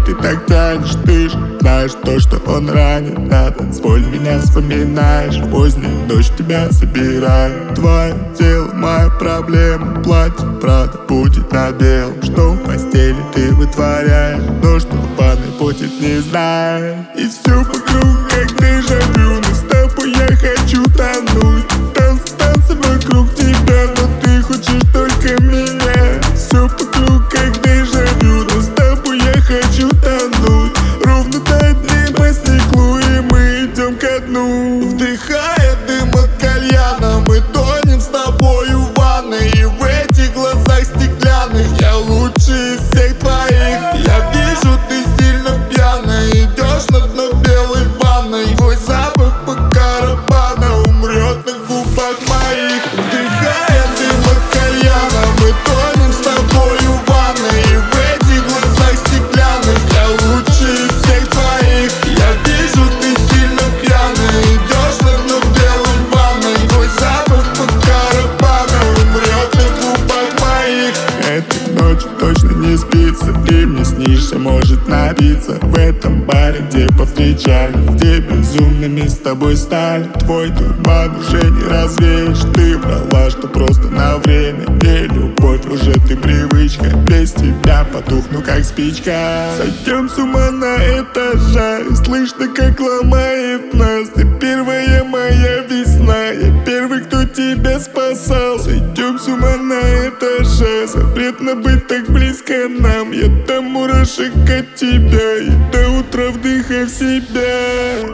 ты так тянешь? Ты же знаешь то, что он ранит. На танцполе меня вспоминаешь, поздней ночь тебя собираю. Твое тело, моя проблема, платье Прада будет на белом. Что в постели ты вытворяешь, но что в ванной будет, не знаю. И все вокруг как дежавю, но с тобой я хочу тонуть. Танцы вокруг тебя, но ты хочешь только меня. Все вокруг как дежавю, но с тобой я хочу тонуть. Ровно до дней по стеклу, и мы идем ко дну. Вдыхая дым от кальяна, мы тонем с тобою в ванной. И в этих глазах стеклянных я лучший из всех твоих. Я вижу, ты сильно пьяная, идешь на дно белой ванной. Твой запах по карабану умрет на губах моих. Вдыхая дым от кальяна, мы тонем с тобою в ванной. И в этих глазах стеклянных я лучший из всех твоих. Я вижу, ты сильно пьяная, идешь на дно белой ванной. Твой запах по карабану умрет на губах моих. Этой ночью точно не спится, ты мне снишься, может набиться. В этом баре, где повстречали, где безумными с тобой стали. Твой дурман уже не развеешь, ты врала, что просто на время. Не любовь, уже ты привычка, без тебя потухну как спичка. Сойдем с ума на этажах, слышно как ломает нас. Ты первая моя весна, я первый, кто тебя спасал. Сойдем с ума на этажах, запретно быть так близко нам. Я до мурашек от тебя и до утра вдыхай в себя.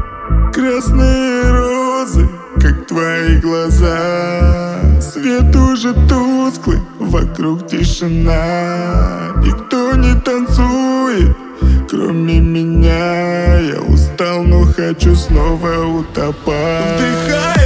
Красные розы, как твои глаза. Свет уже тусклый, вокруг тишина. Никто не танцует, кроме меня. Я устал, но хочу снова утопать. Вдыхай